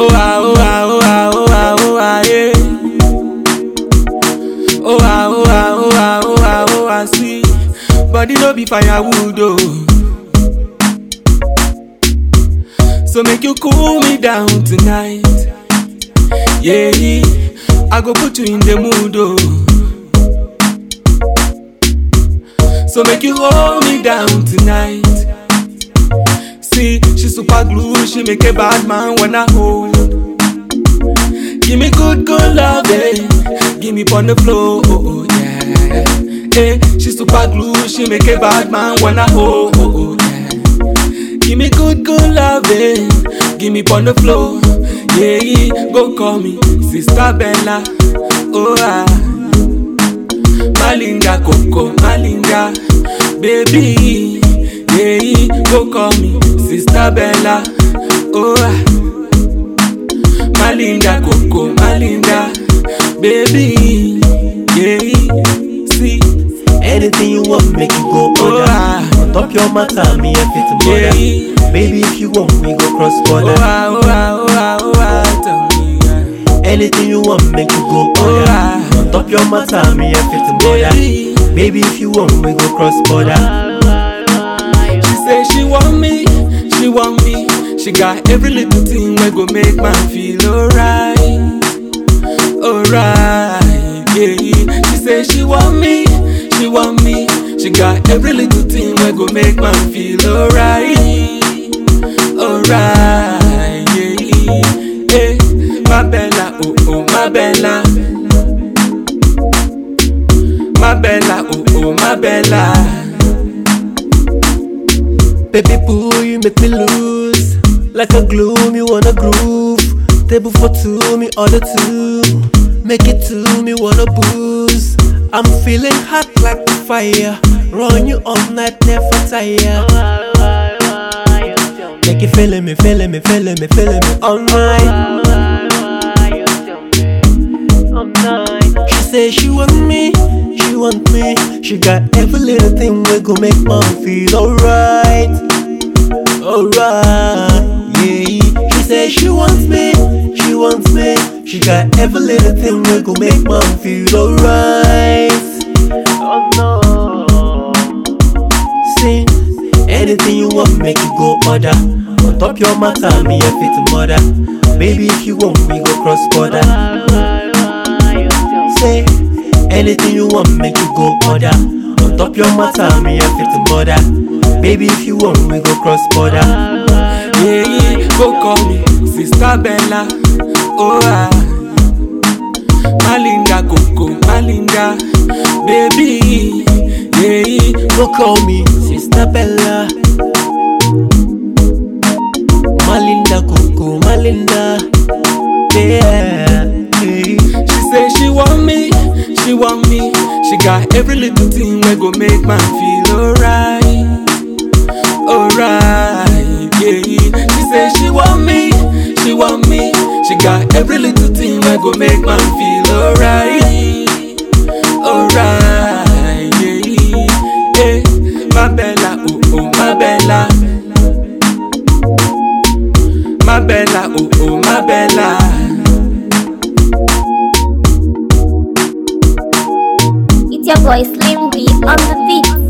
Oh ah, oh ah, oh ah, oh ah, oh ah, yeah. Oh ah, oh ah, oh ah, oh ah, oh ah, see. Body no be firewood, oh. So make you cool me down tonight. Yeah, I go put you in the mood, oh. So make you hold me down tonight. See, she super glue, she make a bad man wanna hold. Give me good, good loving. Give me on the floor, oh, yeah. Hey, she super glue, she make a bad man wanna hold, oh, yeah. Give me good, good loving. Give me on the floor, yeah. Go call me Sister Bella, oh ah. Malinga Coco, Malinga, baby, yeah. Go call me Sister Bella, oh ah. Malinga Coco, Malinga, baby, yeah. See, anything you want, make you go order. On top your matter, me and fit mother. yeah. Baby, if you want, we go cross border. Oh ah, oh ah, oh ah, oh ah, tell me, yeah. Anything you want, make you go order. On top your matter, me and fit mother. Baby, if you want, we go cross border. She say she want me, she want me. She got every little thing that go make man feel alright, alright, yeah. She say she want me, she want me. She got every little thing that go make man feel alright, alright, yeah. Hey, my Bella, oh oh, my Bella, my Bella, oh oh, my Bella. Baby boo, you make me lose. Like a glue, me wanna groove. Table for two, me order two. Make it two, me wanna booze. I'm feeling hot like fire. Run you all night, never tire. Make it feeling me, feeling me, feeling me, feeling me all night. She say she want me, she want me. She got every little thing we go make mom feel alright, alright, yeah. She say she wants me, she wants me. She got every little thing we go make mom feel alright. Oh no. See, anything you want, make you go order. On top your matter, me and fit mother. Baby, if you want, we go cross border. Say, anything you want, make you go order. On top your matter, me and fit mother. Baby, if you want, we go cross border. Yeah, go call me Sister Bella, oh ah. Malinga Coco, Malinga, baby, yeah. Go call me Sister Bella. Malinda Coco, Malinda, yeah, yeah. She say she want me, she want me. She got every little thing that go make man feel alright, alright, yeah. She say she want me, she want me. She got every little thing that go make man feel alright, alright, yeah. Hey, my Bella, oh oh, my Bella, my Bella, oh oh, my Bella. It's your boy Slim B on the beat.